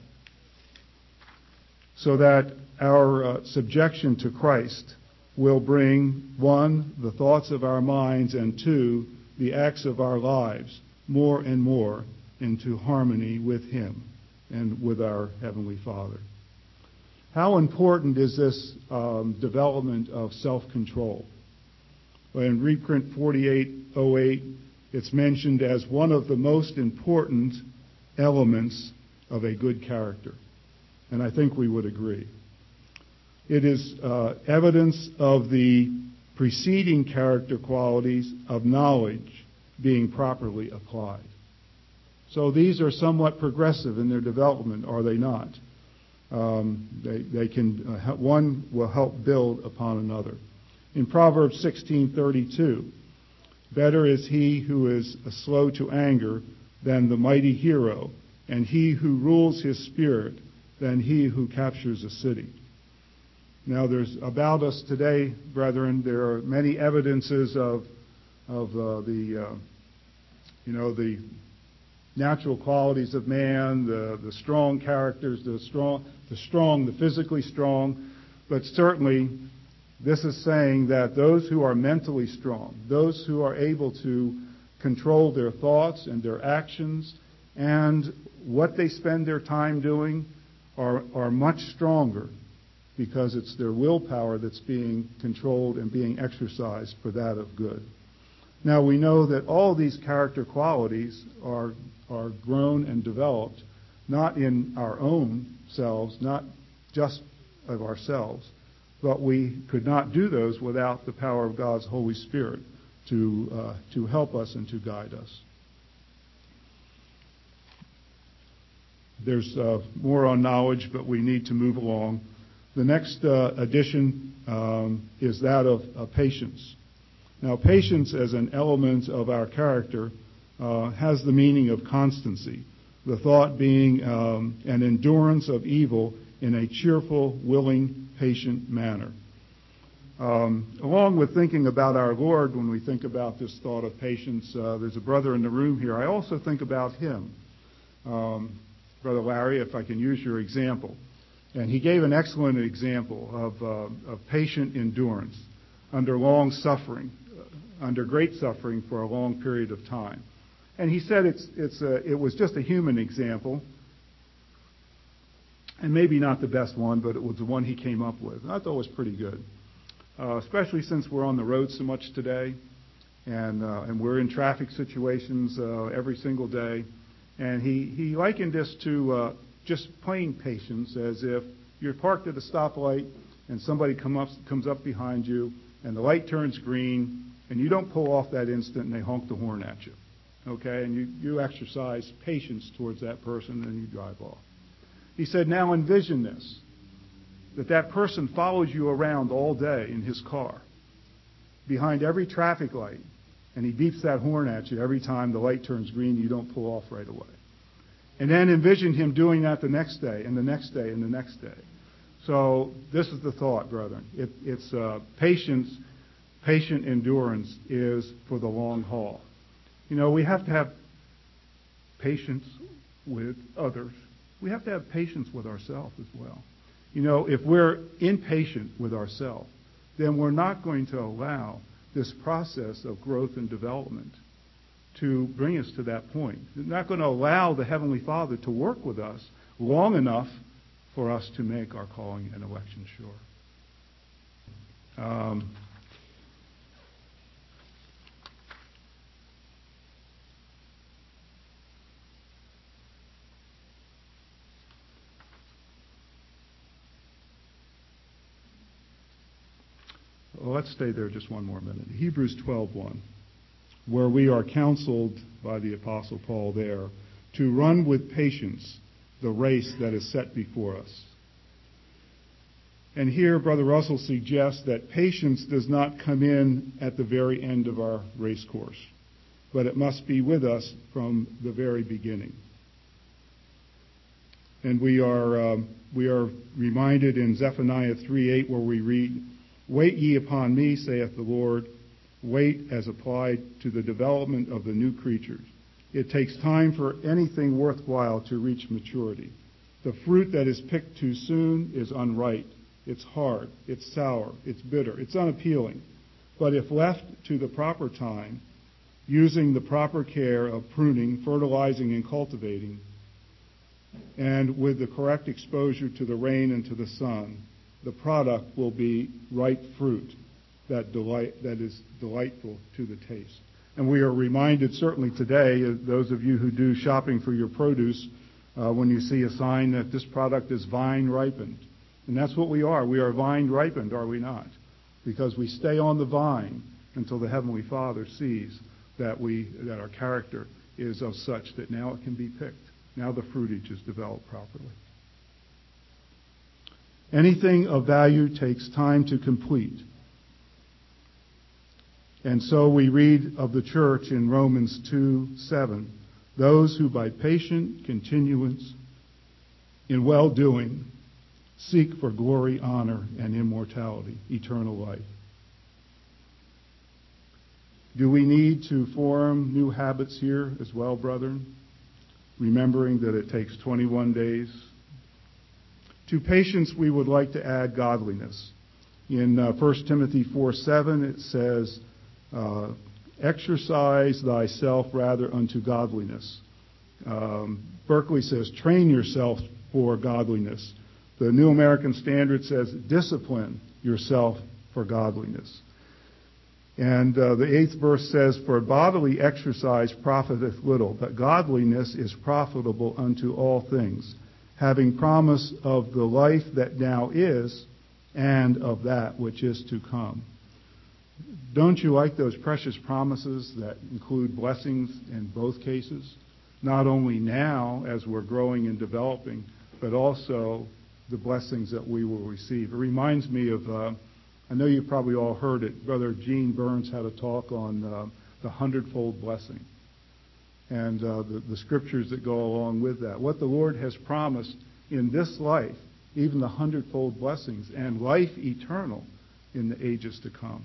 B: so that our uh, subjection to Christ will bring, one, the thoughts of our minds, and two, the acts of our lives more and more into harmony with Him and with our Heavenly Father. How important is this um, development of self-control? Well, in reprint forty-eight oh eight, it's mentioned as one of the most important elements of a good character. And I think we would agree. It is uh, evidence of the preceding character qualities of knowledge being properly applied. So these are somewhat progressive in their development, are they not? Um, they, they can uh, one will help build upon another. In Proverbs sixteen thirty-two, better is he who is slow to anger than the mighty hero, and he who rules his spirit than he who captures a city. Now, there's about us today, brethren, there are many evidences of of uh, the uh, you know the natural qualities of man, the, the strong characters, the strong, the strong, the physically strong. But certainly, this is saying that those who are mentally strong, those who are able to control their thoughts and their actions and what they spend their time doing are, are much stronger because it's their willpower that's being controlled and being exercised for that of good. Now, we know that all these character qualities are are grown and developed not in our own selves, not just of ourselves, but we could not do those without the power of God's Holy Spirit to uh, to help us and to guide us. There's uh, more on knowledge, but we need to move along. The next uh, addition um, is that of uh, patience. Now, patience as an element of our character uh, has the meaning of constancy, the thought being um, an endurance of evil in a cheerful, willing, patient manner. Um, along with thinking about our Lord, when we think about this thought of patience, uh, there's a brother in the room here. I also think about him, um, Brother Larry, if I can use your example. And he gave an excellent example of, uh, of patient endurance under long suffering, uh, under great suffering for a long period of time. And he said it's, it's a, it was just a human example, and maybe not the best one, but it was the one he came up with. And I thought it was pretty good, uh, especially since we're on the road so much today, and uh, and we're in traffic situations uh, every single day. And he, he likened this to uh, just plain patience, as if you're parked at a stoplight and somebody come up, comes up behind you, and the light turns green, and you don't pull off that instant, and they honk the horn at you. Okay, and you, you exercise patience towards that person, and you drive off. He said, now envision this, that that person follows you around all day in his car, behind every traffic light, and he beeps that horn at you every time the light turns green, you don't pull off right away. And then envision him doing that the next day, and the next day, and the next day. So this is the thought, brethren. It, it's uh, patience, patient endurance is for the long haul. You know, we have to have patience with others. We have to have patience with ourselves as well. You know, if we're impatient with ourselves, then we're not going to allow this process of growth and development to bring us to that point. We're not going to allow the Heavenly Father to work with us long enough for us to make our calling and election sure. Um, Well, let's stay there just one more minute. Hebrews twelve one, where we are counseled by the Apostle Paul there to run with patience the race that is set before us. And here, Brother Russell suggests that patience does not come in at the very end of our race course, but it must be with us from the very beginning. And we are um, we are reminded in Zephaniah three eight where we read, "Wait ye upon me, saith the Lord. Wait as applied to the development of the new creatures. It takes time for anything worthwhile to reach maturity. The fruit that is picked too soon is unripe. It's hard, it's sour, it's bitter, it's unappealing. But if left to the proper time, using the proper care of pruning, fertilizing, and cultivating, and with the correct exposure to the rain and to the sun, the product will be ripe fruit that delight that is delightful to the taste." And we are reminded, certainly today, those of you who do shopping for your produce, uh, when you see a sign that this product is vine ripened. And that's what we are. We are vine ripened, are we not? Because we stay on the vine until the Heavenly Father sees that we that our character is of such that now it can be picked. Now the fruitage is developed properly. Anything of value takes time to complete. And so we read of the church in Romans two seven, "Those who by patient continuance in well-doing seek for glory, honor, and immortality, eternal life." Do we need to form new habits here as well, brethren? Remembering that it takes twenty-one days. To patience, we would like to add godliness. In uh, First Timothy four seven, it says, uh, "Exercise thyself rather unto godliness." Um, Berkeley says, "Train yourself for godliness." The New American Standard says, "Discipline yourself for godliness." And uh, the eighth verse says, "For bodily exercise profiteth little, but godliness is profitable unto all things, having promise of the life that now is and of that which is to come." Don't you like those precious promises that include blessings in both cases? Not only now as we're growing and developing, but also the blessings that we will receive. It reminds me of, uh, I know you've probably all heard it, Brother Gene Burns had a talk on uh, the hundredfold blessing and uh, the, the scriptures that go along with that. What the Lord has promised in this life, even the hundredfold blessings and life eternal in the ages to come.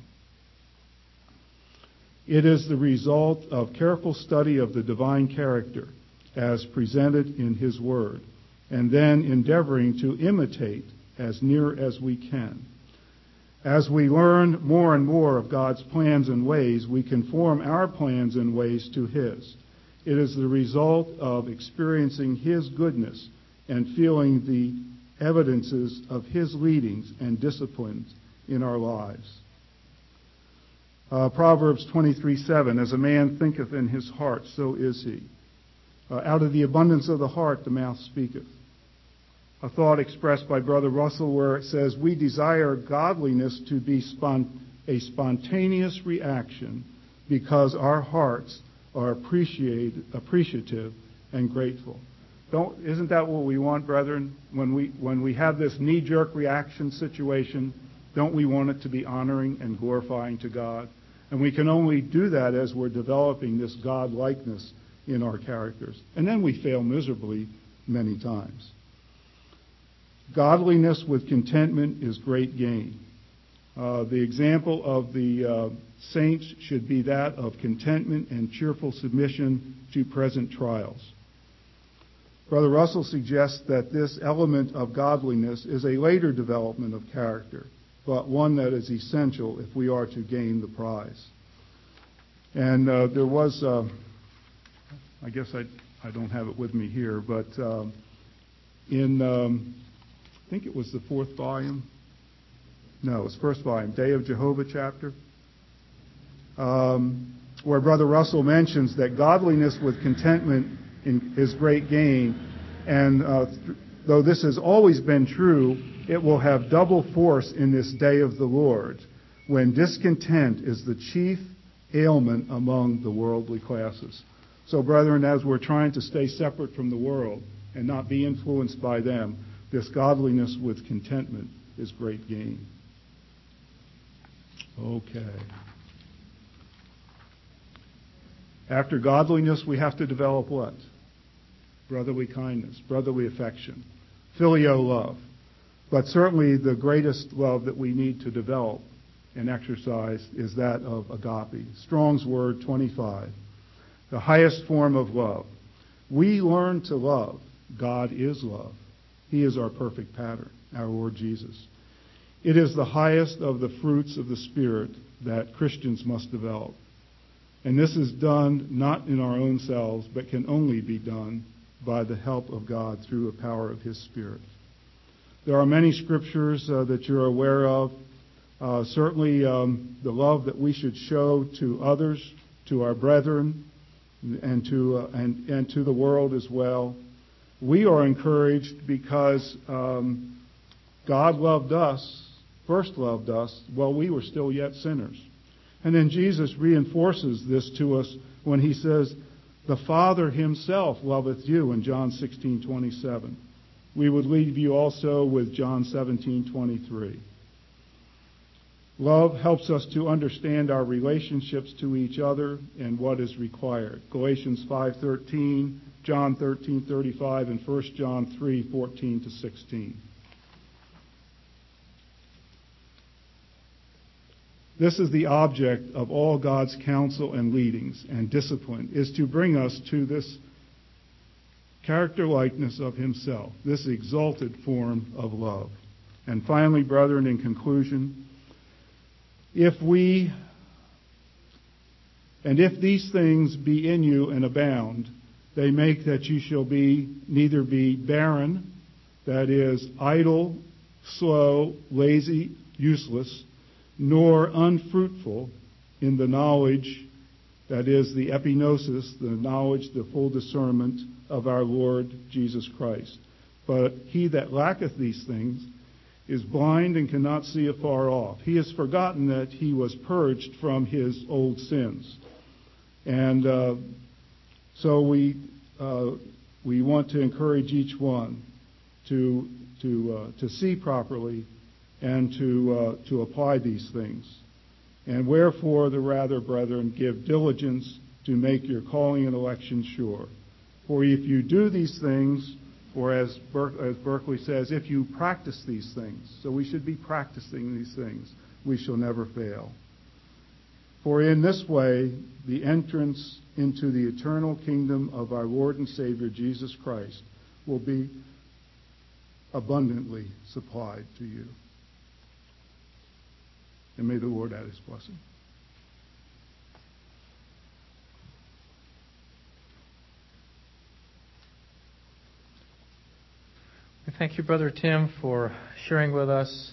B: It is the result of careful study of the divine character as presented in His Word, and then endeavoring to imitate as near as we can. As we learn more and more of God's plans and ways, we conform our plans and ways to His. It is the result of experiencing His goodness and feeling the evidences of His leadings and disciplines in our lives. Uh, Proverbs twenty-three seven, "As a man thinketh in his heart, so is he. Uh, out of the abundance of the heart the mouth speaketh." A thought expressed by Brother Russell where it says, "We desire godliness to be spont- a spontaneous reaction because our hearts are appreciate- appreciative and grateful." Don't, isn't that what we want, brethren? When we, when we have this knee-jerk reaction situation, don't we want it to be honoring and glorifying to God? And we can only do that as we're developing this God-likeness in our characters. And then we fail miserably many times. Godliness with contentment is great gain. Uh, the example of the uh, saints should be that of contentment and cheerful submission to present trials. Brother Russell suggests that this element of godliness is a later development of character, but one that is essential if we are to gain the prize. And uh, there was, uh, I guess I, I don't have it with me here, but uh, in, um, I think it was the fourth volume. No, it was first volume, Day of Jehovah chapter, um, where Brother Russell mentions that godliness with contentment in, is great gain. And uh, th- though this has always been true, it will have double force in this day of the Lord, when discontent is the chief ailment among the worldly classes. So, brethren, as we're trying to stay separate from the world and not be influenced by them, this godliness with contentment is great gain. Okay. After godliness, we have to develop what? brotherly kindness, brotherly affection, filial love. But certainly the greatest love that we need to develop and exercise is that of agape. Strong's word twenty-five, the highest form of love. We learn to love. God is love. He is our perfect pattern, our Lord Jesus. It is the highest of the fruits of the Spirit that Christians must develop. And this is done not in our own selves, but can only be done by the help of God through the power of His Spirit. There are many scriptures uh, that you're aware of. Uh, certainly um, the love that we should show to others, to our brethren, and to uh, and, and to the world as well. We are encouraged because um, God loved us, first loved us, while we were still yet sinners. And then Jesus reinforces this to us when He says, the Father Himself loveth you in John sixteen twenty-seven. We would leave you also with John seventeen twenty-three. Love helps us to understand our relationships to each other and what is required. Galatians five thirteen, John thirteen thirty-five, and First John three fourteen to sixteen. This is the object of all God's counsel and leadings and discipline, is to bring us to this character likeness of Himself, this exalted form of love. And finally, brethren, in conclusion, if we, and if these things be in you and abound, they make that you shall be neither be barren, that is, idle, slow, lazy, useless, nor unfruitful in the knowledge, that is, the epignosis, the knowledge, the full discernment of our Lord Jesus Christ. But he that lacketh these things is blind and cannot see afar off. He has forgotten that he was purged from his old sins. And uh, so we uh, we want to encourage each one to to uh, to see properly and to uh, to apply these things. And wherefore the rather, brethren, give diligence to make your calling and election sure. For if you do these things, or as, Ber- as Berkeley says, if you practice these things, so we should be practicing these things, we shall never fail. For in this way, the entrance into the eternal kingdom of our Lord and Savior Jesus Christ will be abundantly supplied to you. And may the Lord add His blessing.
A: Thank you, Brother Tim, for sharing with us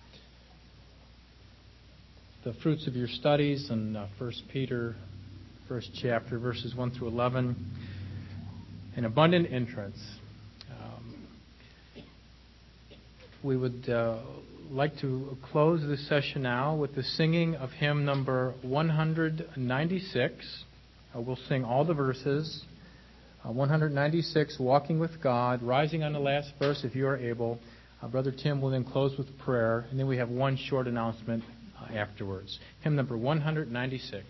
A: the fruits of your studies in uh, First Peter, first chapter, verses one through eleven. An abundant entrance. Um, we would uh, like to close this session now with the singing of hymn number one ninety-six. Uh, we'll sing all the verses. Uh, one ninety-six, Walking with God, rising on the last verse if you are able. Uh, Brother Tim will then close with prayer, and then we have one short announcement uh, afterwards. Hymn number one ninety-six.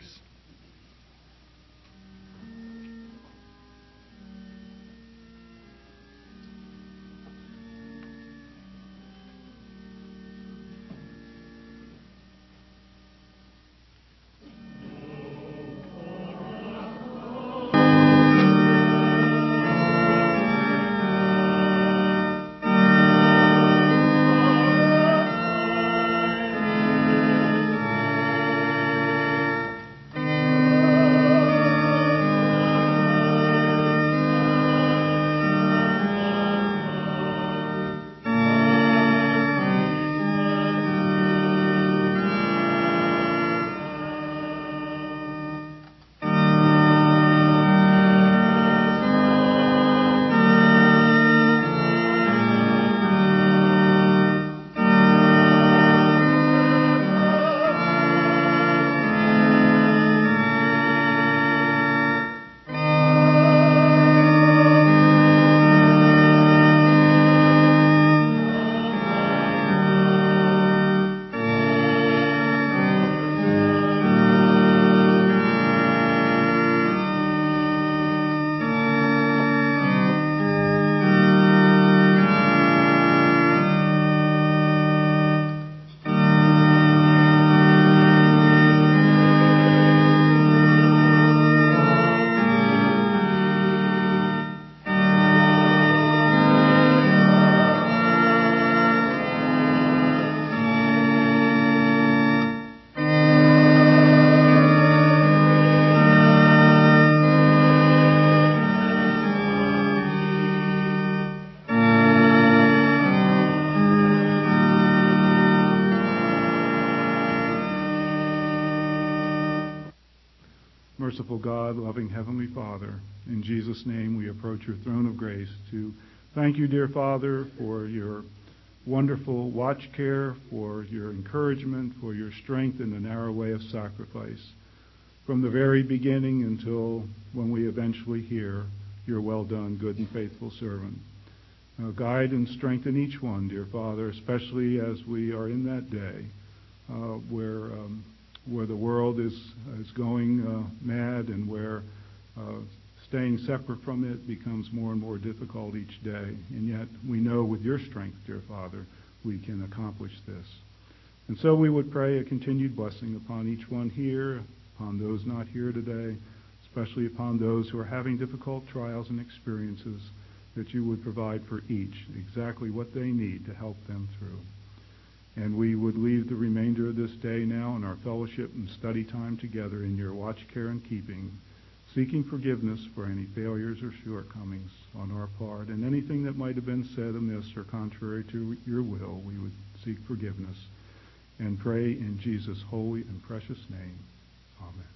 B: Merciful God, loving Heavenly Father, in Jesus' name we approach your throne of grace to thank you, dear Father, for your wonderful watch care, for your encouragement, for your strength in the narrow way of sacrifice. From the very beginning until when we eventually hear your well done, good and faithful servant. Uh, guide and strengthen each one, dear Father, especially as we are in that day uh, where um, where the world is is going uh, mad and where uh, staying separate from it becomes more and more difficult each day. And yet we know with your strength, dear Father, we can accomplish this. And so we would pray a continued blessing upon each one here, upon those not here today, especially upon those who are having difficult trials and experiences, that you would provide for each exactly what they need to help them through. And we would leave the remainder of this day now in our fellowship and study time together in your watch, care, and keeping, seeking forgiveness for any failures or shortcomings on our part, and anything that might have been said amiss or contrary to your will, we would seek forgiveness and pray in Jesus' holy and precious name. Amen.